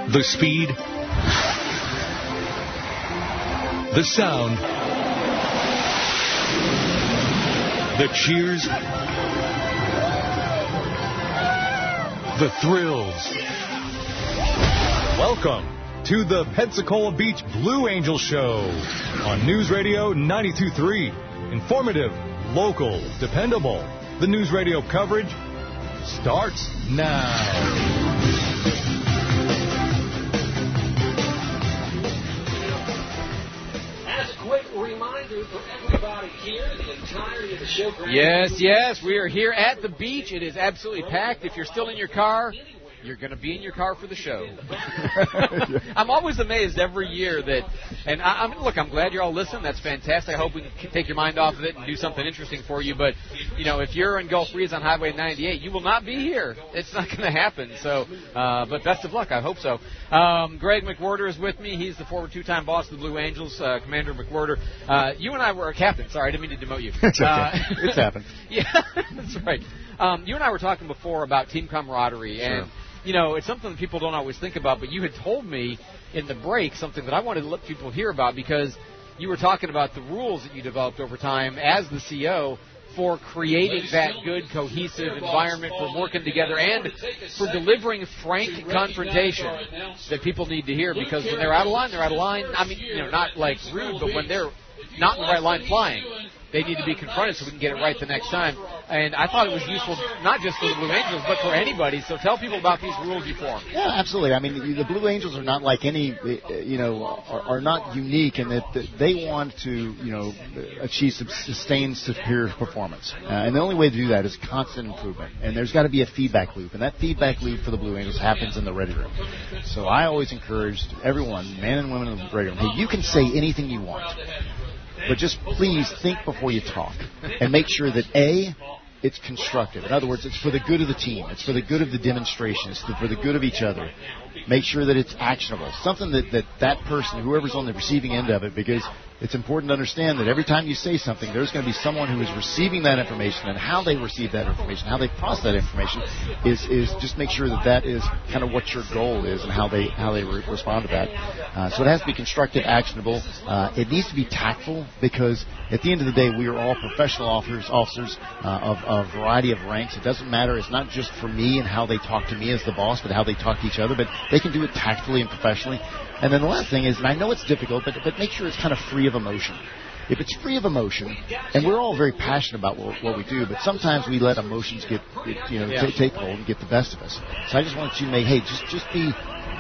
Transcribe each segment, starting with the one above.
The speed, the sound, the cheers, the thrills. Welcome to the Pensacola Beach Blue Angel Show on News Radio 92.3. Informative, local, dependable. The News Radio coverage starts now. Reminder for everybody here, the entirety of the show. Yes, we are here at the beach. It is absolutely packed. If you're still in your car, you're going to be in your car for the show. I'm always amazed every year that, and I'm glad you're all listening. That's fantastic. I hope we can take your mind off of it and do something interesting for you. But, if you're in Gulf Breeze on Highway 98, you will not be here. It's not going to happen. So, but best of luck. I hope so. Greg McWhorter is with me. He's the former two-time boss of the Blue Angels, Commander McWhorter. You and I were captain. Sorry, I didn't mean to demote you. It's okay. It's happened. Yeah, that's right. You and I were talking before about team camaraderie. Sure. And it's something that people don't always think about, but you had told me in the break something that I wanted to let people hear about because you were talking about the rules that you developed over time as the CO for creating that good, cohesive environment for working together and for delivering frank confrontation that people need to hear because when they're out of line, they're out of line. I mean, not like rude, but when they're not in the right line flying, they need to be confronted so we can get it right the next time. And I thought it was useful not just for the Blue Angels, but for anybody. So tell people about these rules you formed. Yeah, absolutely. I mean, the Blue Angels are not like any, are not unique in that they want to, achieve sustained superior performance. And the only way to do that is constant improvement. And there's got to be a feedback loop. And that feedback loop for the Blue Angels happens in the ready room. So I always encourage everyone, men and women in the ready room, hey, you can say anything you want. But just please think before you talk and make sure that, A, it's constructive. In other words, it's for the good of the team. It's for the good of the demonstration. It's for the good of each other. Make sure that it's actionable. Something that person, whoever's on the receiving end of it, because it's important to understand that every time you say something, there's going to be someone who is receiving that information, and how they receive that information, how they process that information is just make sure that is kind of what your goal is and how they respond to that. So it has to be constructive, actionable. It needs to be tactful because at the end of the day, we are all professional officers of a variety of ranks. It doesn't matter. It's not just for me and how they talk to me as the boss, but how they talk to each other. But they can do it tactfully and professionally. And then the last thing is, and I know it's difficult, but make sure it's kind of free of emotion. If it's free of emotion, and we're all very passionate about what we do, but sometimes we let emotions take hold and get the best of us. So I just want you to just be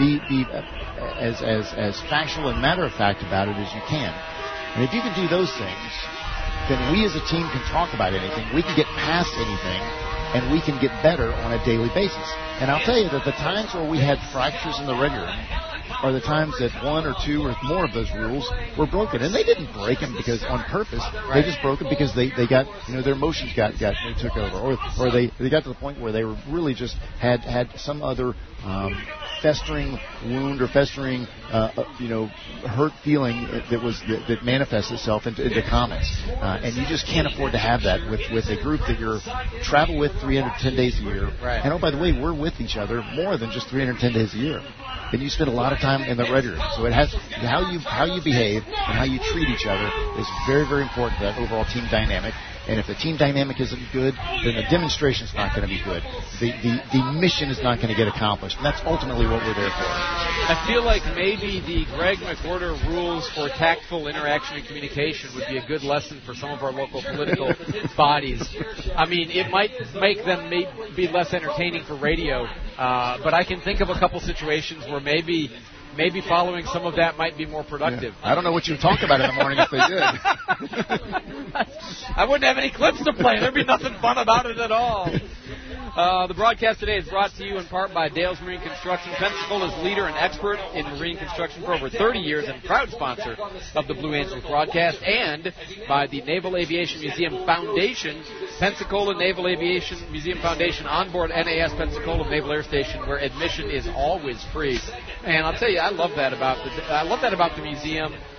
as factual and matter of fact about it as you can. And if you can do those things, then we as a team can talk about anything. We can get past anything, and we can get better on a daily basis. And I'll tell you that the times where we had fractures in the ready room are the times that one or two or more of those rules were broken. And they didn't break them because on purpose. They just broke them because they got, their emotions took over. Or they got to the point where they were really just had some other festering wound or festering, hurt feeling that manifests itself into comments. And you just can't afford to have that with a group that you travel with 310 days a year. Right. And, oh, by the way, we're with each other more than just 310 days a year. And you spend a lot of time in the ready room. So it has how you behave and how you treat each other is very, very important to that overall team dynamic. And if the team dynamic isn't good, then the demonstration's not going to be good. The mission is not going to get accomplished. And that's ultimately what we're there for. I feel like maybe the Greg McWhorter rules for tactful interaction and communication would be a good lesson for some of our local political bodies. I mean, it might make them be less entertaining for radio, but I can think of a couple situations where maybe following some of that might be more productive. Yeah. I don't know what you would talk about in the morning if they did. I wouldn't have any clips to play. There'd be nothing fun about it at all. The broadcast today is brought to you in part by Dale's Marine Construction. Pensacola's leader and expert in marine construction for over 30 years and proud sponsor of the Blue Angels broadcast, and by the Naval Aviation Museum Foundation, Pensacola Naval Aviation Museum Foundation, onboard NAS Pensacola Naval Air Station, where admission is always free. And I'll tell you, I love that about the museum.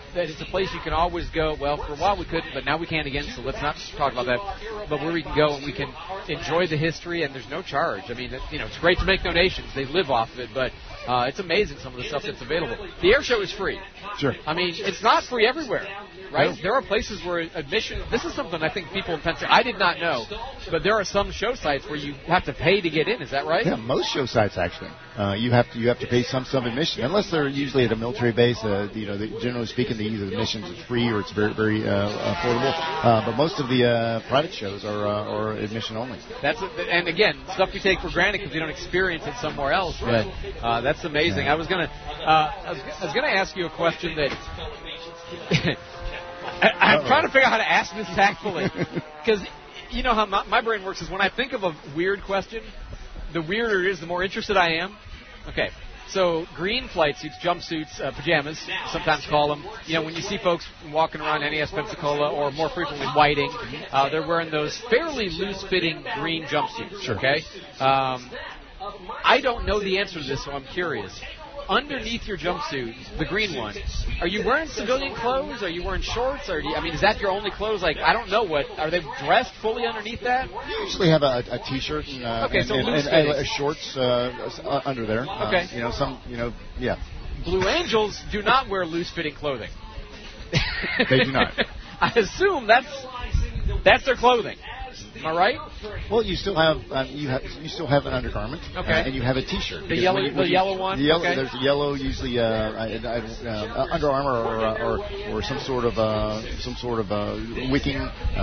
that it's a place you can always go. Well, for a while we couldn't, but now we can again, so let's not talk about that. But where we can go and we can enjoy the history, and there's no charge. I mean, it's great to make donations. They live off of it, but it's amazing some of the stuff that's available. The air show is free. Sure. I mean, it's not free everywhere, right? No. There are places where admission, this is something I think people in Pennsylvania, I did not know, but there are some show sites where you have to pay to get in. Is that right? Yeah, most show sites actually. You have to pay some admission, unless they're usually at a military base. Generally speaking, either the admissions is free or it's very very affordable. But most of the private shows are admission only. And again, stuff we take for granted because we don't experience it somewhere else. But that's amazing. Yeah. I was gonna ask you a question that I'm trying to figure out how to ask this tactfully, because you know how my brain works is when I think of a weird question, the weirder it is, the more interested I am. Okay, so green flight suits, jumpsuits, pajamas, sometimes call them. You know, when you see folks walking around NES Pensacola or more frequently Whiting, they're wearing those fairly loose-fitting green jumpsuits. Sure. Okay, I don't know the answer to this, so I'm curious. Underneath your jumpsuit, the green one, are you wearing civilian clothes? Are you wearing shorts? Is that your only clothes? Like, I don't know are they dressed fully underneath that? You usually have a t-shirt and shorts under there. Okay. Yeah. Blue Angels do not wear loose-fitting clothing. They do not. I assume that's their clothing. Am I right? Well, you still have you still have an undergarment, and you have a T-shirt. The yellow one. The yellow, okay. There's a yellow, usually Under Armour or some sort of wicking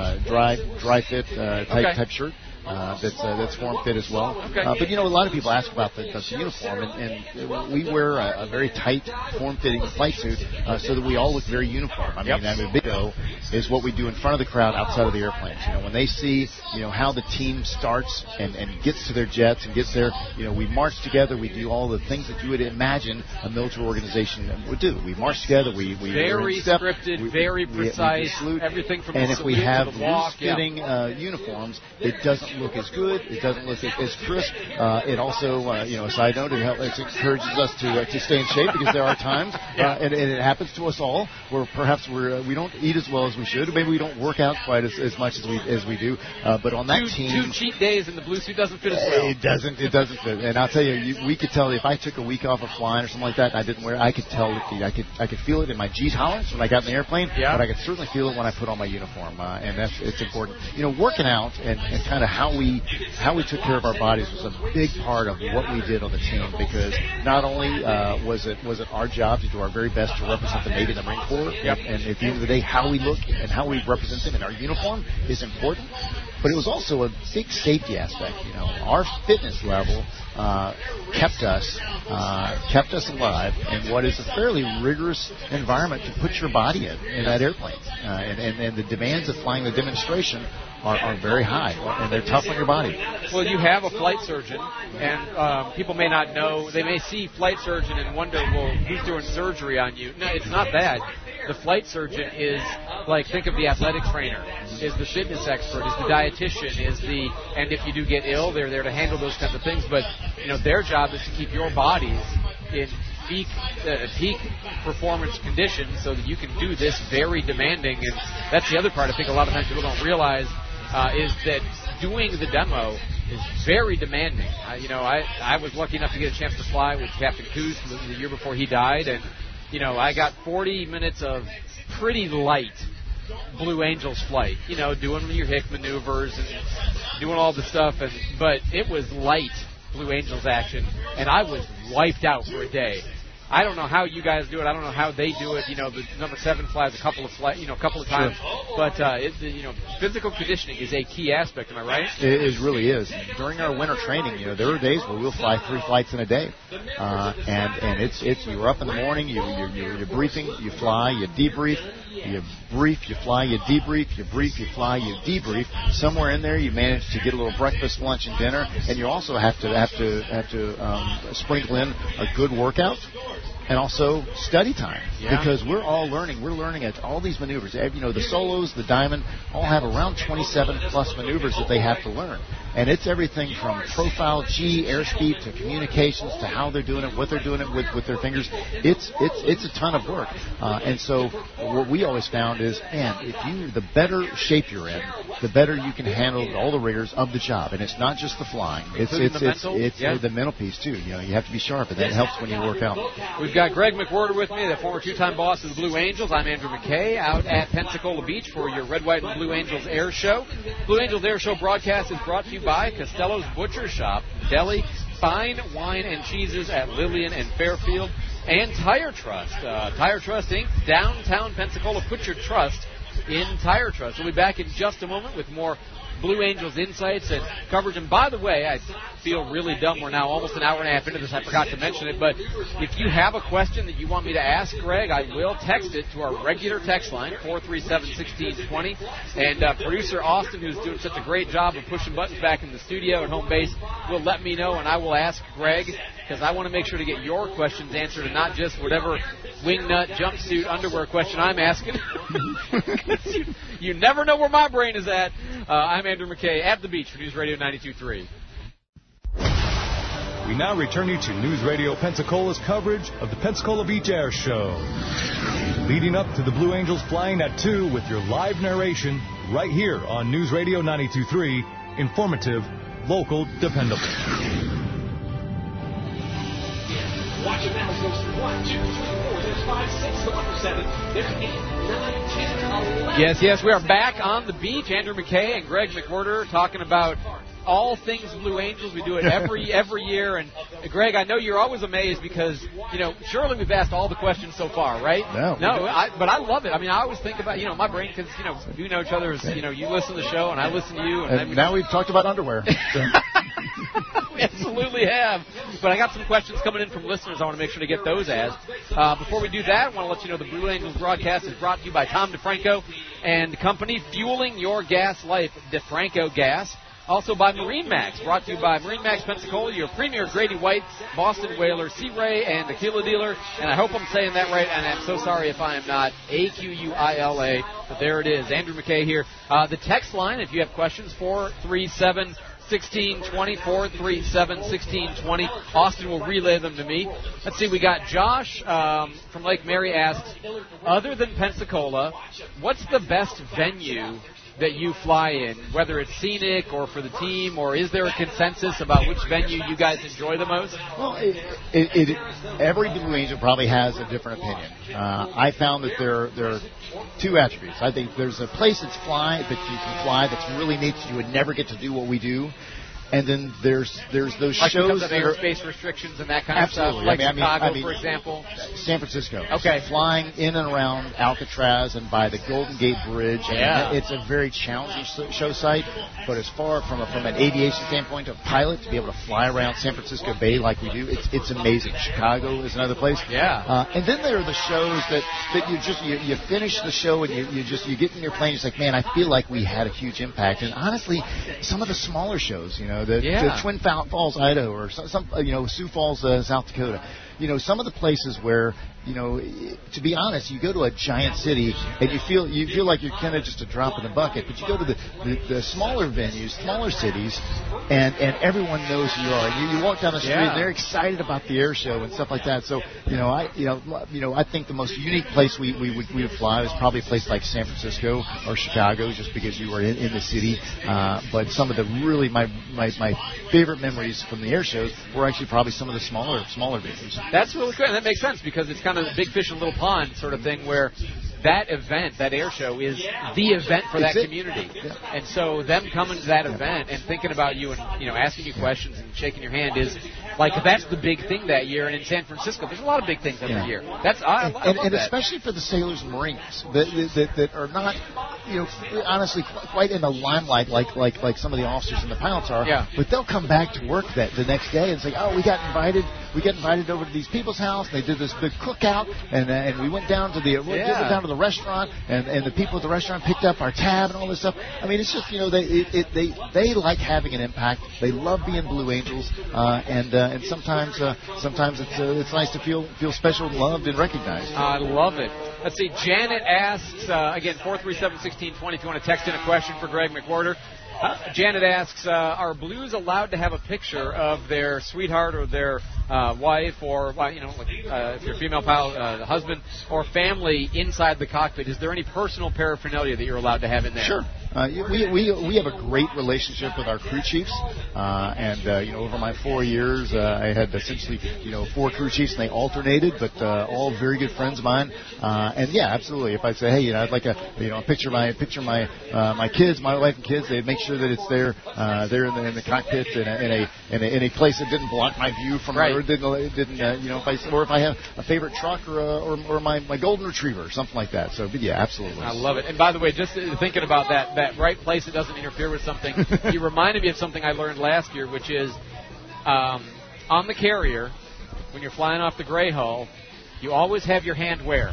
dry fit type shirt. That's form fit as well. Okay. But a lot of people ask about the uniform, and we wear a very tight form-fitting flight suit so that we all look very uniform. I mean, big O is what we do in front of the crowd outside of the airplanes. When they see how the team starts and gets to their jets and gets there, we march together. We do all the things that you would imagine a military organization would do. We march together. We very step, scripted, very precise. We salute. Everything from and the if we salute have to the walk, loose-fitting uniforms, it doesn't look as good. It doesn't look as crisp. It also, a side note, it encourages us to stay in shape because there are times, and it happens to us all, where perhaps we don't eat as well as we should. Maybe we don't work out quite as much as we do. But on that team, 2 cheat days and the blue suit doesn't fit as well. It doesn't fit. And I'll tell you, we could tell if I took a week off of flying or something like that, and I didn't wear it, I could tell I could feel it in my G tolerance when I got in the airplane. Yeah. But I could certainly feel it when I put on my uniform, and it's important. Working out and kind of how we took care of our bodies was a big part of what we did on the team, because not only was it our job to do our very best to represent the Navy and the Marine Corps, and at the end of the day, how we look and how we represent them in our uniform is important, but it was also a big safety aspect. Our fitness level kept us alive in what is a fairly rigorous environment to put your body in that airplane, and the demands of flying the demonstration are very high, and they're tough on your body. Well, you have a flight surgeon, and people may not know. They may see flight surgeon and wonder, well, who's doing surgery on you? No, it's not that. The flight surgeon is, think of the athletic trainer, is the fitness expert, is the dietitian, and if you do get ill, they're there to handle those kinds of things. But, their job is to keep your bodies in peak performance conditions so that you can do this very demanding. And that's the other part I think a lot of times people don't realize is that doing the demo is very demanding. I was lucky enough to get a chance to fly with Captain Coos the year before he died, and I got 40 minutes of pretty light Blue Angels flight. Doing your hick maneuvers and doing all the stuff, but it was light Blue Angels action, and I was wiped out for a day. I don't know how you guys do it. I don't know how they do it. The number 7 flies a couple of times. Sure. But physical conditioning is a key aspect. Am I right? It really is. During our winter training, there are days where we'll fly 3 flights in a day, and it's you're up in the morning, you're briefing, you fly, you debrief. You brief, you fly, you debrief, you brief, you fly, you debrief. Somewhere in there, you manage to get a little breakfast, lunch, and dinner, and you also have to sprinkle in a good workout and also study time, because we're all learning. We're learning at all these maneuvers. The solos, the diamond, all have around 27 plus maneuvers that they have to learn. And it's everything from profile, G, airspeed, to communications, to how they're doing it, what they're doing it with their fingers. It's a ton of work. And so what we always found is, man, the better shape you're in, the better you can handle all the rigors of the job. And it's not just the flying. It's the mental piece, too. You know, you have to be sharp, and that helps when you work out. We've got Greg McWhorter with me, the former two-time boss of the Blue Angels. I'm Andrew McKay, out at Pensacola Beach for your Red, White, and Blue Angels Air Show. Blue Angels Air Show broadcast is brought to you by Costello's Butcher Shop, Deli, Fine Wine and Cheeses at Lillian and Fairfield, and Tire Trust. Tire Trust, Inc., downtown Pensacola. Put your trust in Tire Trust. We'll be back in just a moment with more Blue Angels insights and coverage. And by the way, I feel really dumb. We're now almost an hour and a half into this. I forgot to mention it. But if you have a question that you want me to ask Greg, I will text it to our regular text line, 437-1620. And producer Austin, who's doing such a great job of pushing buttons back in the studio at home base, will let me know, and I will ask Greg, because I want to make sure to get your questions answered and not just whatever wingnut jumpsuit underwear question I'm asking. you never know where my brain is at. I'm Andrew McKay at the beach for News Radio 92.3. We now return you to News Radio Pensacola's coverage of the Pensacola Beach Air Show. Leading up to the Blue Angels flying at 2 with your live narration right here on News Radio 92.3. Informative, local, dependable. Watch it now. It goes 1, 2, 3, 4. There's 5, 6, the number 7. There's 8, 9, 10, 11. Yes, we are back on the beach. Andrew McKay and Greg McWhorter talking about all things Blue Angels. We do it every year. And Greg, I know you're always amazed because, you know, surely we've asked all the questions so far, right? But I love it. I mean, I always think about, you know, my brain, because, you know, we know each other as, you know, you listen to the show and I listen to you. And now we've talked about underwear. So. We absolutely have. But I got some questions coming in from listeners. I want to make sure to get those asked. Before we do that, I want to let you know the Blue Angels broadcast is brought to you by Tom DeFranco and company, fueling your gas life, DeFranco Gas. Also by Marine Max, brought to you by Marine Max Pensacola, your premier Grady White, Boston Whaler, Sea Ray, and Aquila dealer. And I hope I'm saying that right, and I'm so sorry if I am not. Aquila, but there it is. Andrew McKay here. The text line, if you have questions, 437-1620, 437-1620. Austin will relay them to me. Let's see, we got Josh from Lake Mary asks, other than Pensacola, what's the best venue that you fly in, whether it's scenic or for the team, or is there a consensus about which venue you guys enjoy the most? Well, every Blue Angel probably has a different opinion. I found that there are two attributes. I think there's a place that you can fly that's really neat that you would never get to do what we do. And then there's those like shows that are airspace restrictions and that kind absolutely. of stuff, like Chicago, for example. San Francisco. Okay. Flying in and around Alcatraz and by the Golden Gate Bridge. And it's a very challenging show site. But as far from an aviation standpoint, a pilot to be able to fly around San Francisco Bay like we do, it's amazing. Chicago is another place. Yeah. And then there are the shows that you finish the show and you get in your plane. It's like, man, I feel like we had a huge impact. And honestly, some of the smaller shows, the Twin Falls, Idaho, or some Sioux Falls, South Dakota. Some of the places where, to be honest, you go to a giant city and you feel like you're kind of just a drop in the bucket. But you go to the smaller venues, smaller cities, and everyone knows who you are. And you walk down the street and they're excited about the air show and stuff like that. So, I think the most unique place we would fly is probably a place like San Francisco or Chicago, just because you were in the city. But some of the really my favorite memories from the air shows were actually probably some of the smaller venues. That's really good, and that makes sense because it's kind of a big fish in a little pond sort of thing where that event, that air show, is the event for that community. Yeah. And so them coming to that event and thinking about you and asking you questions and shaking your hand is like that's the big thing that year. And in San Francisco, there's a lot of big things every year. That's I love that. Especially for the Sailors and Marines that are not honestly quite in the limelight like some of the officers and the pilots are. Yeah. But they'll come back to work the next day and say, oh, we got invited over to these people's house. And they did this big cookout, and we went down to the restaurant, and the people at the restaurant picked up our tab and all this stuff. I mean, it's just they like having an impact. They love being Blue Angels, and sometimes it's nice to feel special, loved, and recognized. I love it. Let's see. Janet asks again 437-1620 if you want to text in a question for Greg McWhorter. Janet asks, are Blues allowed to have a picture of their sweetheart or their wife or, if you're a female pilot, husband or family inside the cockpit? Is there any personal paraphernalia that you're allowed to have in there? Sure. We have a great relationship with our crew chiefs, and over my 4 years, I had essentially 4 crew chiefs, and they alternated, but all very good friends of mine. And yeah, absolutely. If I say, hey, I'd like a picture of my kids, my wife and kids, they'd make sure that it's there in the cockpit in a place that didn't block my view from right. or didn't if I have a favorite truck or my golden retriever or something like that. So, but yeah, absolutely. I love it. And by the way, just thinking about that right place that doesn't interfere with something, you reminded me of something I learned last year, which is on the carrier, when you're flying off the gray hull, you always have your hand where?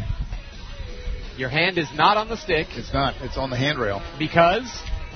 Your hand is not on the stick. It's not. It's on the handrail. Because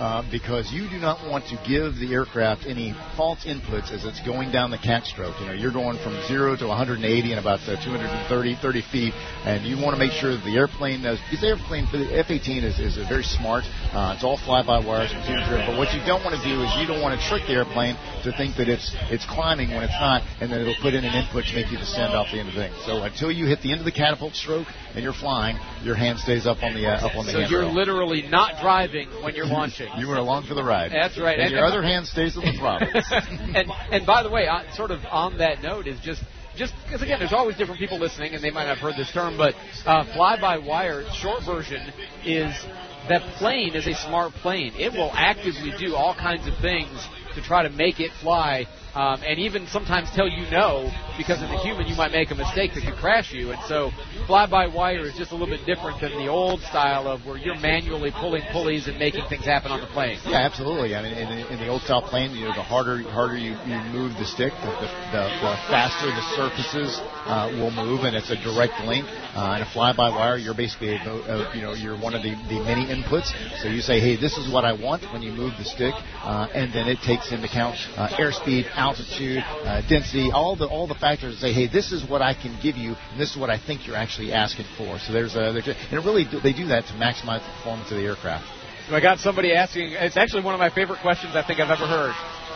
you do not want to give the aircraft any false inputs as it's going down the catch stroke. You're going from 0 to 180 in about 230 feet, and you want to make sure that the airplane knows, because the airplane for the F-18 is very smart. It's all fly-by-wires, computer-driven, but what you don't want to do is you don't want to trick the airplane to think that it's climbing when it's not, and then it'll put in an input to make you descend off the end of the thing. So until you hit the end of the catapult stroke and you're flying, your hand stays up on the handrail. So you're literally not driving when you're launching. You were along for the ride. That's right. And your other hand stays on the throttle. and by the way, sort of on that note is just because, again, there's always different people listening, and they might not have heard this term, but fly-by-wire, short version, is that plane is a smart plane. It will actively do all kinds of things to try to make it fly, and even sometimes tell you no, because as a human you might make a mistake that could crash you. And so fly-by-wire is just a little bit different than the old style of where you're manually pulling pulleys and making things happen on the plane. Yeah, absolutely. I mean, in the old style plane, the harder you move the stick, the faster the surfaces will move, and it's a direct link. In a fly-by-wire, you're basically you're one of the many inputs. So you say, hey, this is what I want when you move the stick, and then it takes into account airspeed, altitude, density, all the factors that say, hey, this is what I can give you, and this is what I think you're actually asking for. So they do that to maximize the performance of the aircraft. So I got somebody asking, it's actually one of my favorite questions I think I've ever heard.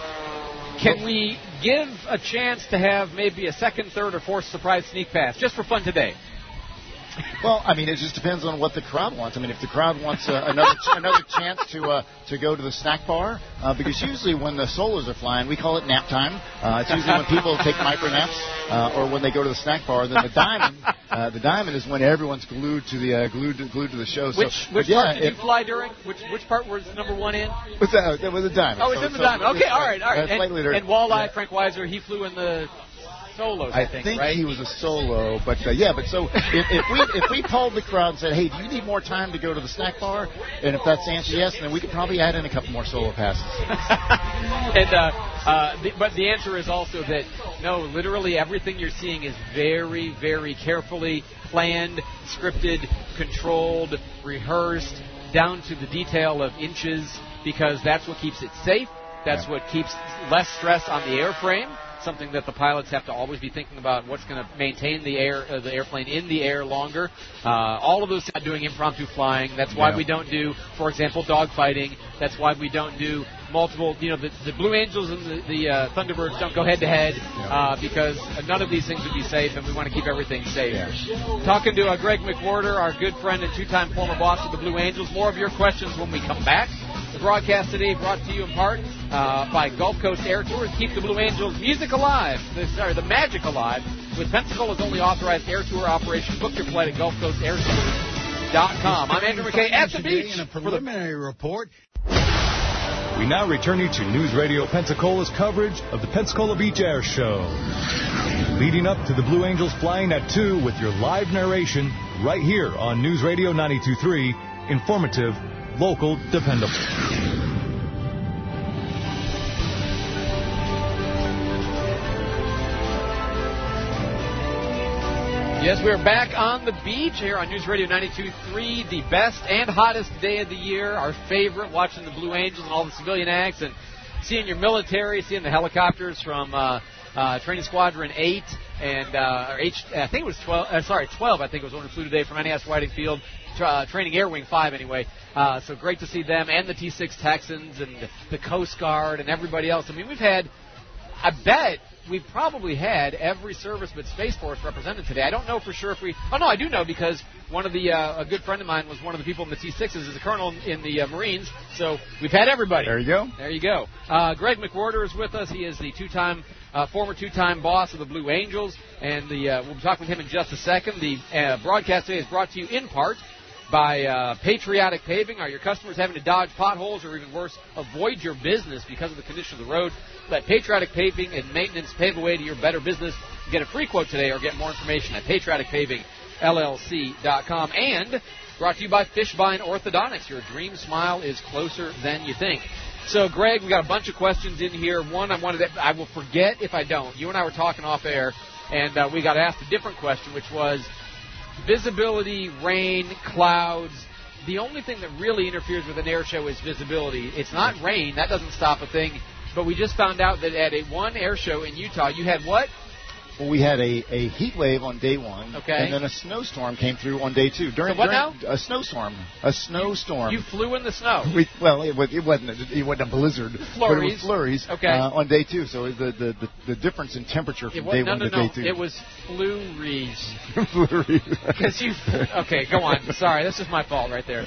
Can we give a chance to have maybe a second, third, or fourth surprise sneak pass just for fun today? Well, I mean, it just depends on what the crowd wants. I mean, if the crowd wants another chance to go to the snack bar, because usually when the solos are flying, we call it nap time. It's usually when people take micro naps, or when they go to the snack bar. Then the diamond is when everyone's glued to the show. Which part did you fly during? Which part was number one in? With the diamond. Oh, it's in the diamond. Okay, all right. And Walleye, yeah. Frank Weiser, he flew in the solos, I think, right? He was a solo, but so if we polled the crowd and said, hey, do you need more time to go to the snack bar? And if that's the answer yes, then we could probably add in a couple more solo passes. But the answer is also that, no, literally everything you're seeing is very, very carefully planned, scripted, controlled, rehearsed, down to the detail of inches, because that's what keeps it safe. That's what keeps less stress on the airframe. Something that the pilots have to always be thinking about, what's going to maintain the airplane in the air longer. All of those things, doing impromptu flying. That's why we don't do, for example, dogfighting. That's why we don't do multiple, the Blue Angels and the Thunderbirds don't go head-to-head because none of these things would be safe, and we want to keep everything safe. Yeah. Talking to Greg McWhorter, our good friend and two-time former boss of the Blue Angels. More of your questions when we come back. The broadcast today brought to you in part by Gulf Coast Air Tours. Keep the Blue Angels music alive, the magic alive, with Pensacola's only authorized air tour operation. Book your flight at GulfCoastAirTours.com. I'm Andrew McKay at the beach. In a preliminary report. We now return you to News Radio Pensacola's coverage of the Pensacola Beach Air Show. Leading up to the Blue Angels flying at 2 with your live narration right here on News Radio 92.3. Informative, local, dependable. Yes, we're back on the beach here on News Radio 92.3, the best and hottest day of the year, our favorite, watching the Blue Angels and all the civilian acts and seeing your military, seeing the helicopters from Training Squadron 8 and I think it was 12. I think it was when we flew today from NAS Whiting Field, training Air Wing 5 anyway. So great to see them and the T6 Texans and the Coast Guard and everybody else. I mean, I bet we've probably had every service but Space Force represented today. I don't know for sure if we... Oh, no, I do know because one of the... a good friend of mine was one of the people in the T6s is a colonel in the Marines. So we've had everybody. There you go. There you go. Greg McWhorter is with us. He is the former two-time boss of the Blue Angels. And we'll be talking with him in just a second. The broadcast today is brought to you in part by Patriotic Paving. Are your customers having to dodge potholes or even worse, avoid your business because of the condition of the road? Let Patriotic Paving and Maintenance pave the way to your better business. Get a free quote today or get more information at patrioticpavingllc.com. And brought to you by Fishbein Orthodontics. Your dream smile is closer than you think. So, Greg, we got a bunch of questions in here. One, I will forget if I don't. You and I were talking off air, and we got asked a different question, which was visibility, rain, clouds. The only thing that really interferes with an air show is visibility. It's not rain. That doesn't stop a thing. But we just found out that at one air show in Utah, you had what? Well, we had a heat wave on day one, okay, and then a snowstorm came through on day two. So what now? A snowstorm. A snowstorm. You flew in the snow. It wasn't a blizzard, flurries. but it was flurries. Okay. On day two, so the difference in temperature from day one to day two. It was flurries. Flurries. Okay, go on. Sorry, this is my fault right there.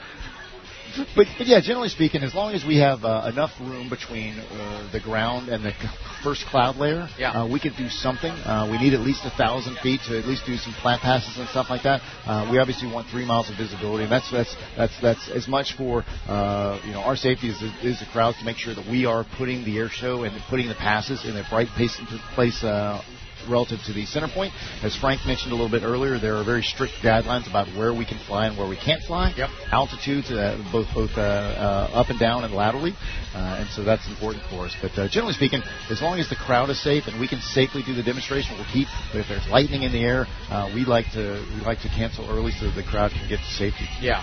But yeah, generally speaking, as long as we have enough room between the ground and the first cloud layer, we can do something. We need at least 1,000 feet to at least do some flat passes and stuff like that. We obviously want 3 miles of visibility, and that's as much for our safety as the crowds to make sure that we are putting the air show and putting the passes in a bright place relative to the center point. As Frank mentioned a little bit earlier, there are very strict guidelines about where we can fly and where we can't fly. Yep. Altitudes, both up and down and laterally, and so that's important for us. But generally speaking, as long as the crowd is safe and we can safely do the demonstration, we'll keep. But if there's lightning in the air, we like to cancel early so that the crowd can get to safety. Yeah.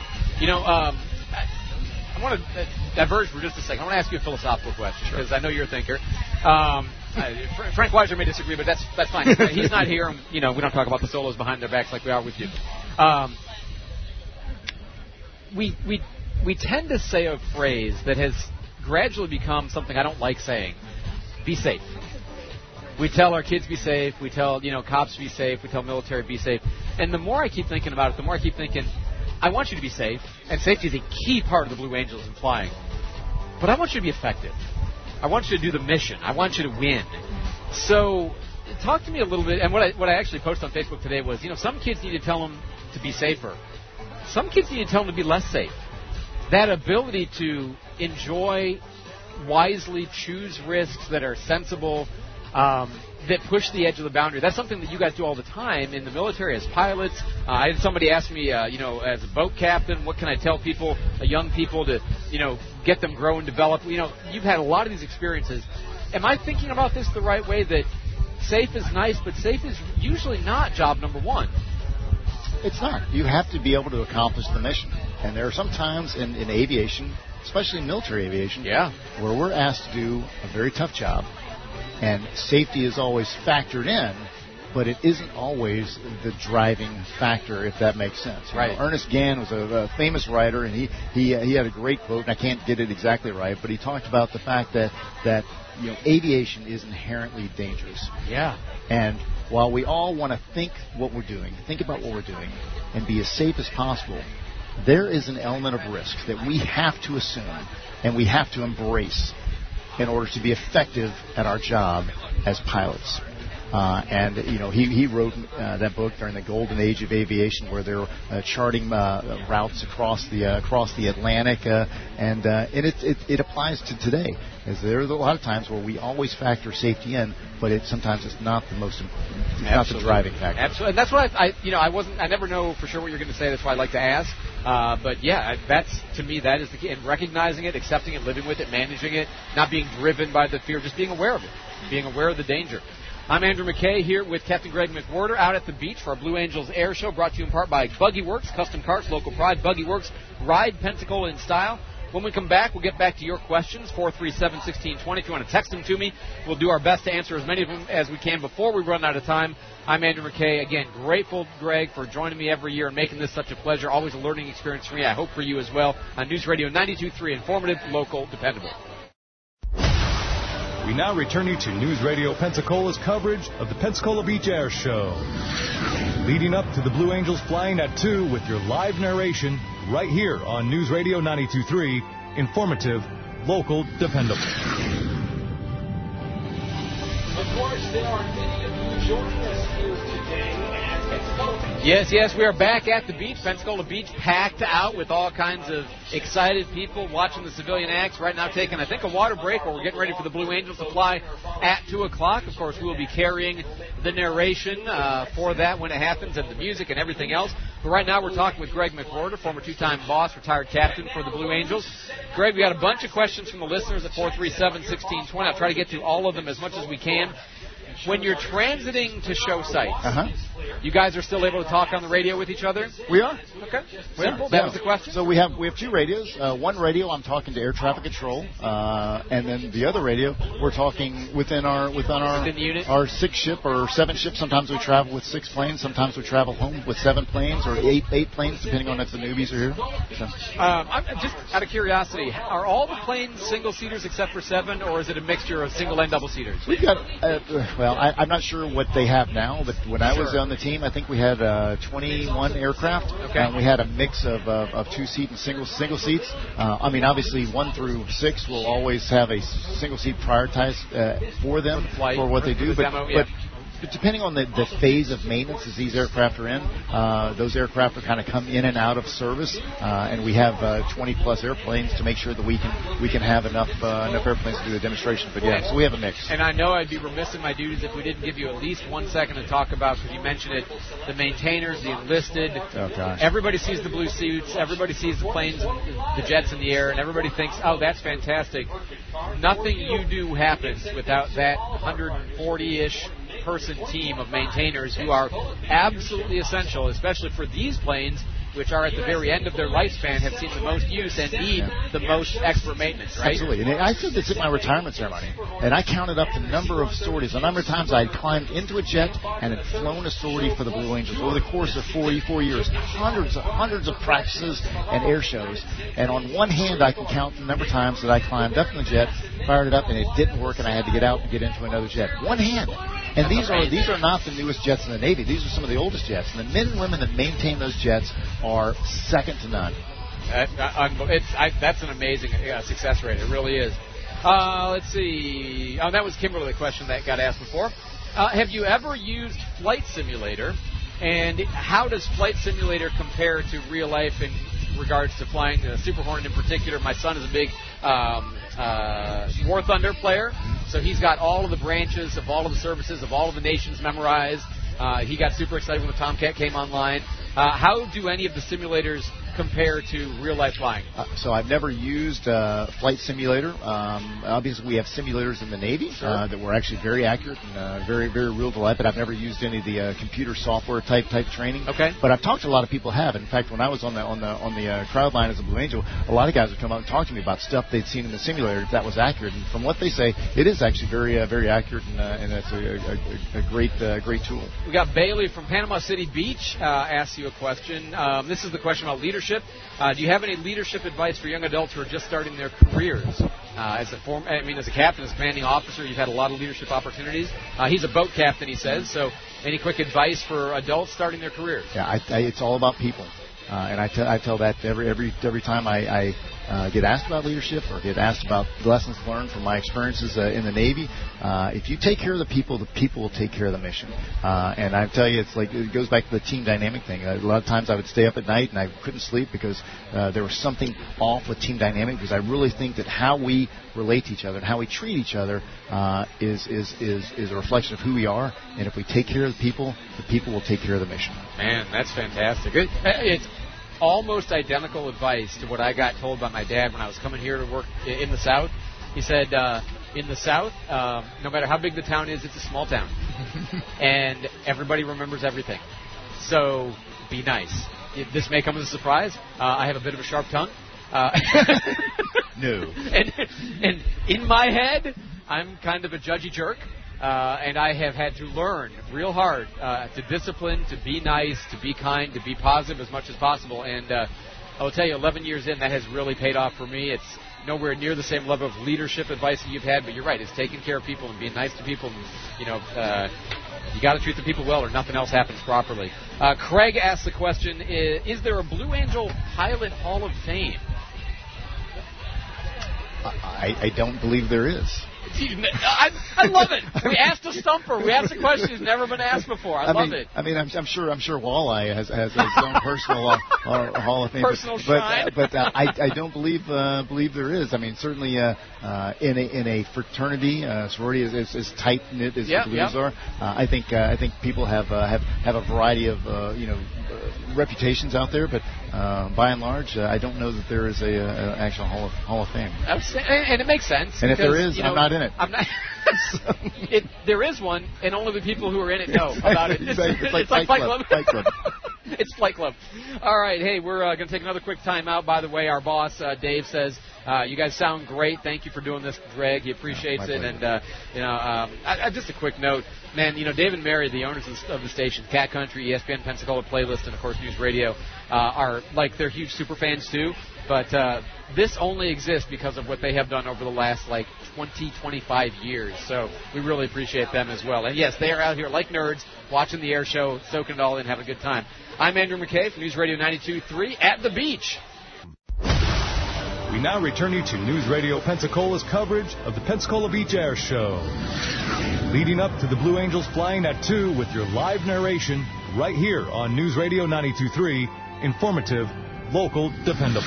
I want to diverge for just a second. I want to ask you a philosophical question because I know you're a thinker. Frank Weiser may disagree, but that's fine. He's not here. And, we don't talk about the solos behind their backs like we are with you. We tend to say a phrase that has gradually become something I don't like saying. Be safe. We tell our kids be safe. We tell cops be safe. We tell military be safe. And the more I keep thinking about it, the more I keep thinking, I want you to be safe, and safety is a key part of the Blue Angels in flying. But I want you to be effective. I want you to do the mission. I want you to win. So talk to me a little bit, and what I actually posted on Facebook today was, some kids need to tell them to be safer. Some kids need to tell them to be less safe. That ability to enjoy, wisely choose risks that are sensible, that push the edge of the boundary. That's something that you guys do all the time in the military as pilots. I had somebody ask me, as a boat captain, what can I tell people, young people to, get them grow and develop? You've had a lot of these experiences. Am I thinking about this the right way, that safe is nice, but safe is usually not job number one? It's not. You have to be able to accomplish the mission. And there are some times in aviation, especially in military aviation, where we're asked to do a very tough job. And safety is always factored in, but it isn't always the driving factor, if that makes sense. Right. Ernest Gann was a famous writer, and he had a great quote, and I can't get it exactly right, but he talked about the fact that aviation is inherently dangerous. Yeah. And while we all want to think about what we're doing, and be as safe as possible, there is an element of risk that we have to assume and we have to embrace in order to be effective at our job as pilots. He wrote that book during the golden age of aviation, where they're charting routes across the Atlantic, and it applies to today. As there's a lot of times where we always factor safety in, but sometimes it's not the most, not the driving factor. Absolutely, and that's what I never know for sure what you're going to say. That's why I like to ask. But yeah, that's, to me, that is the key. And recognizing it, accepting it, living with it, managing it, not being driven by the fear, just being aware of it, being aware of the danger. I'm Andrew McKay here with Captain Greg McWhorter out at the beach for our Blue Angels Air Show, brought to you in part by Buggy Works, custom carts, local pride. Buggy Works, ride Pensacola in style. When we come back, we'll get back to your questions, 437-1620. If you want to text them to me, we'll do our best to answer as many of them as we can before we run out of time. I'm Andrew McKay. Again, grateful, Greg, for joining me every year and making this such a pleasure. Always a learning experience for me. I hope for you as well. On News Radio 92.3, informative, local, dependable. We now return you to News Radio Pensacola's coverage of the Pensacola Beach Air Show. Leading up to the Blue Angels flying at 2 with your live narration right here on News Radio 92.3, informative, local, dependable. Of course, there are many of you joining us here today at Pensacola Beach. Yes, we are back at the beach, Pensacola Beach, packed out with all kinds of excited people watching the civilian acts. Right now taking, I think, a water break where we're getting ready for the Blue Angels to fly at 2 o'clock. Of course, we will be carrying the narration for that when it happens and the music and everything else. But right now we're talking with Greg McWhorter, former two-time boss, retired captain for the Blue Angels. Greg, we got a bunch of questions from the listeners at 437-1620. I'll try to get to all of them as much as we can. When you're transiting to show sites, you guys are still able to talk on the radio with each other? We are. Okay. Simple. That was the question. So we have 2 radios. One radio, I'm talking to air traffic control, and then the other radio, we're talking within the unit? Our 6-ship or 7-ship. Sometimes we travel with 6 planes. Sometimes we travel home with 7 planes or 8 planes, depending on if the newbies are here. So. I'm just out of curiosity, are all the planes single-seaters except for 7, or is it a mixture of single and double-seaters? We've got, I'm not sure what they have now, but when I was on the team, I think we had 21 aircraft, and we had a mix of 2-seat and single seats. Obviously 1 through 6 will always have a single seat prioritized for them for what they do, but depending on the phase of maintenance as these aircraft are in, those aircraft are kind of come in and out of service, and we have 20-plus airplanes to make sure that we can have enough airplanes to do the demonstration. But so we have a mix. And I know I'd be remiss in my duties if we didn't give you at least 1 second to talk about, because you mentioned it, the maintainers, the enlisted. Oh, gosh. Everybody sees the blue suits, everybody sees the planes, the jets in the air, and everybody thinks, oh, that's fantastic. Nothing you do happens without that 140-ish person team of maintainers who are absolutely essential, especially for these planes, which are at the very end of their lifespan, have seen the most use and need the most expert maintenance, right? Absolutely. And I did this at my retirement ceremony, and I counted up the number of sorties, the number of times I had climbed into a jet and had flown a sortie for the Blue Angels over the course of 4 years, hundreds of practices and air shows. And on one hand, I can count the number of times that I climbed up in the jet, fired it up, and it didn't work, and I had to get out and get into another jet. One hand. And these are not the newest jets in the Navy. These are some of the oldest jets. And the men and women that maintain those jets are second to none. That's an amazing success rate. It really is. Let's see. Oh, that was Kimberly, the question that got asked before. Have you ever used Flight Simulator? And how does Flight Simulator compare to real life in regards to flying the Super Hornet in particular? My son is a big War Thunder player, so he's got all of the branches of all of the services of all of the nations memorized. He got super excited when the Tomcat came online. How do any of the simulators compare to real-life flying? So I've never used Flight Simulator. Obviously, we have simulators in the Navy that were actually very accurate and very, very real to life, but I've never used any of the computer software type training. Okay. But I've talked to a lot of people who have. In fact, when I was on the crowd line as a Blue Angel, a lot of guys would come up and talk to me about stuff they'd seen in the simulator, if that was accurate. And from what they say, it is actually very, very accurate, and it's a great tool. We got Bailey from Panama City Beach asks you a question. This is the question about leadership. Do you have any leadership advice for young adults who are just starting their careers? As a captain, as a commanding officer, you've had a lot of leadership opportunities. He's a boat captain, he says. So, any quick advice for adults starting their careers? Yeah, it's all about people. And I tell that every time I get asked about leadership or get asked about lessons learned from my experiences in the Navy. If you take care of the people will take care of the mission. And I tell you, it goes back to the team dynamic thing. A lot of times I would stay up at night and I couldn't sleep because there was something off with team dynamic, because I really think that how we relate to each other and how we treat each other is a reflection of who we are. And if we take care of the people will take care of the mission. Man, that's fantastic. It's almost identical advice to what I got told by my dad when I was coming here to work in the South. He said, in the South, no matter how big the town is, it's a small town. And everybody remembers everything. So be nice. This may come as a surprise. I have a bit of a sharp tongue. No. And in my head, I'm kind of a judgy jerk. And I have had to learn real hard to discipline, to be nice, to be kind, to be positive as much as possible. And I will tell you, 11 years in, that has really paid off for me. It's nowhere near the same level of leadership advice that you've had, but you're right. It's taking care of people and being nice to people. And, you got to treat the people well or nothing else happens properly. Craig asks the question, is there a Blue Angel Pilot Hall of Fame? I don't believe there is. I love it. We asked a stumper. We asked a question that's never been asked before. I love it. I mean, I'm sure Walleye has his own personal Hall of Fame. Personal shrine. But I don't believe there is. I mean, certainly in a fraternity, sorority as tight knit as the Blues are. I think people have a variety of reputations out there, but by and large, I don't know that there is an actual Hall of Fame. And it makes sense. And if there is, I'm not in it. I'm not. There is one, and only the people who are in it know about it. It's like Fight Club. It's Flight Club. All right, hey, we're going to take another quick time out. By the way, our boss, Dave, says, you guys sound great. Thank you for doing this, Greg. He appreciates it. And, just a quick note. Man, Dave and Mary, the owners of the station, Cat Country, ESPN Pensacola Playlist, and, of course, News Radio, are like they're huge super fans, too. But this only exists because of what they have done over the last, 20, 25 years. So we really appreciate them as well. And, yes, they are out here like nerds, watching the air show, soaking it all in, having a good time. I'm Andrew McKay from News Radio 92.3 at the beach. We now return you to News Radio Pensacola's coverage of the Pensacola Beach Air Show. Leading up to the Blue Angels flying at 2 with your live narration right here on News Radio 92.3. Informative, local, dependable.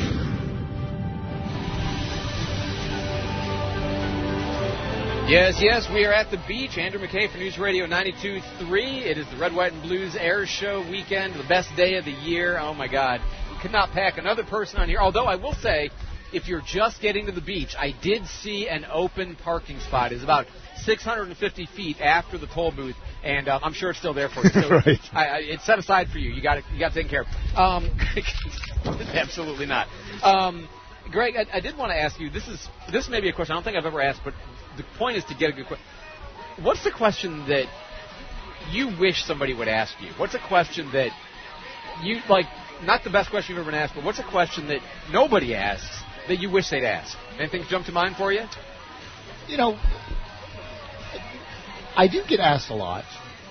Yes, we are at the beach. Andrew McKay for News Radio 92.3. It is the Red, White, and Blues Air Show weekend, the best day of the year. Oh, my God. You could not pack another person on here. Although I will say, if you're just getting to the beach, I did see an open parking spot. It's about 650 feet after the toll booth, and I'm sure it's still there for you. So right. It's set aside for you. You got it taken care of. Absolutely not. Greg, I did want to ask you, this may be a question I don't think I've ever asked, but the point is to get a good question. What's the question that you wish somebody would ask you? What's a question that you, not the best question you've ever been asked, but what's a question that nobody asks that you wish they'd ask? Anything jump to mind for you? I do get asked a lot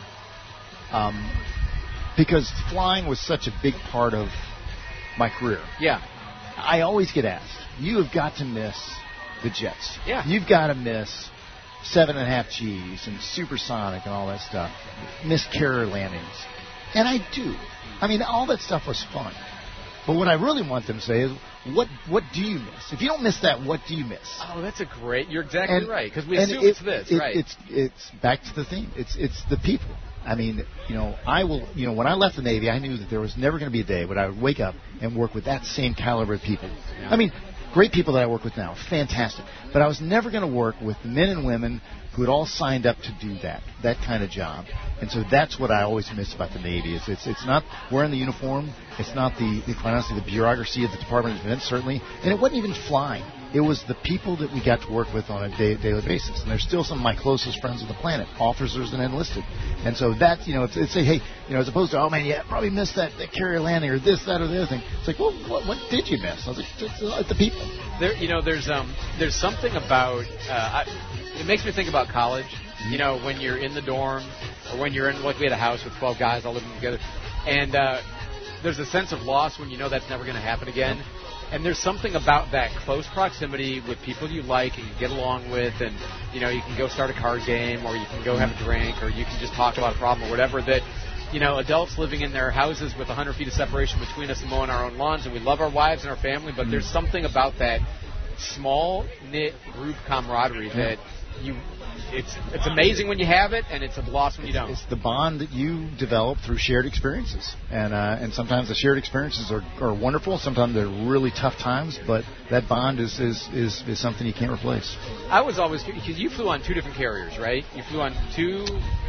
because flying was such a big part of my career. Yeah. I always get asked, you have got to miss the jets. Yeah. You've got to miss 7.5 Gs and supersonic and all that stuff. Miss carrier landings. And I do. I mean, all that stuff was fun. But what I really want them to say is, what do you miss? If you don't miss that, what do you miss? Oh, that's you're exactly right, because we assume it's this, right? It's back to the theme. It's the people. I mean, when I left the Navy, I knew that there was never going to be a day when I would wake up and work with that same caliber of people. Yeah. I mean, great people that I work with now, fantastic. But I was never going to work with men and women who had all signed up to do that kind of job. And so that's what I always miss about the Navy. It's not wearing the uniform. It's not quite honestly, the bureaucracy of the Department of Defense, certainly. And it wasn't even flying. It was the people that we got to work with on a daily basis. And they're still some of my closest friends on the planet, officers and enlisted. And so that's, it's say, hey, as opposed to, oh, man, yeah, probably missed that carrier landing or this, that, or the other thing. It's like, well, what did you miss? I was like, it's the people. There's something about, it makes me think about college. When you're in the dorm or when you're in, we had a house with 12 guys all living together. And there's a sense of loss when you know that's never going to happen again. And there's something about that close proximity with people you like and you get along with, and you can go start a card game, or you can go have a drink, or you can just talk about a problem or whatever. That adults living in their houses with 100 feet of separation between us and mowing our own lawns, and we love our wives and our family, but there's something about that small knit group camaraderie that it's amazing when you have it, and it's a loss when you don't. It's the bond that you develop through shared experiences, and sometimes the shared experiences are wonderful. Sometimes they're really tough times, but that bond is something you can't replace. I was always, because you flew on 2 different carriers, right? You flew on 2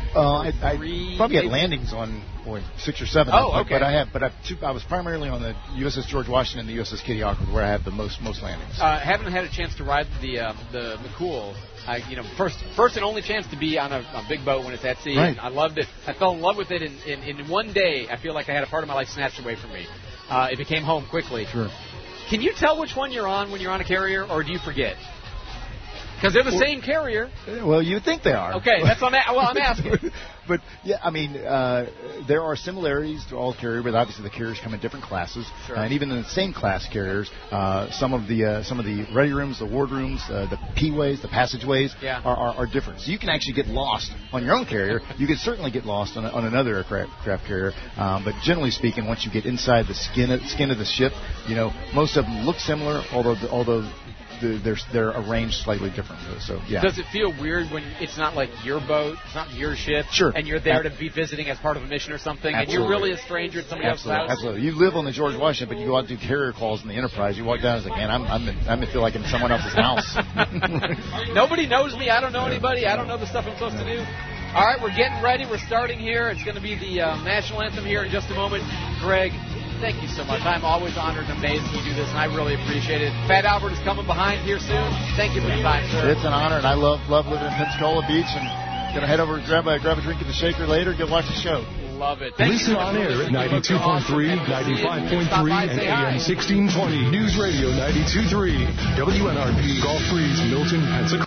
I probably had landings on 6 or 7. Oh, okay. But I was primarily on the USS George Washington and the USS Kitty Hawk, where I have the most landings. Haven't had a chance to ride the McCool. First and only chance to be on a big boat when it's at sea. Right. And I loved it. I fell in love with it in one day. I feel like I had a part of my life snatched away from me. It became home quickly. Sure. Can you tell which one you're on when you're on a carrier, or do you forget? Because they're the same carrier. Well, you would think they are. Okay, that's what I'm asking. But yeah, I mean, there are similarities to all carriers, but obviously the carriers come in different classes, Sure. And even in the same class carriers, some of the ready rooms, the ward rooms, the P-ways, the passageways are different. So you can actually get lost on your own carrier. You can certainly get lost on another aircraft carrier, but generally speaking, once you get inside the skin of the ship, most of them look similar, although they're arranged slightly differently. So yeah. Does it feel weird when it's not like your boat, it's not your ship, Sure. and you're there to be visiting as part of a mission or something, Absolutely. and you're really a stranger at somebody else's house? Absolutely. You live on the George Washington, but you go out and do carrier calls in the Enterprise. You walk down and it's like, man, I feel like I'm in someone else's house. Nobody knows me. I don't know anybody. I don't know the stuff I'm supposed to do. All right, we're getting ready. We're starting here. It's going to be the national anthem here in just a moment. Greg, thank you so much. I'm always honored and amazed you do this, and I really appreciate it. Fat Albert is coming behind here soon. Thank you for your time, sir. It's an honor, and I love living in Pensacola Beach, and going to head over and grab a drink at the Shaker later, go watch the show. Love it. Thank Listen you on air at 92.3, 95.3, and AM 1620. News Radio 92.3, WNRP, Gulf Breeze, Milton, Pensacola.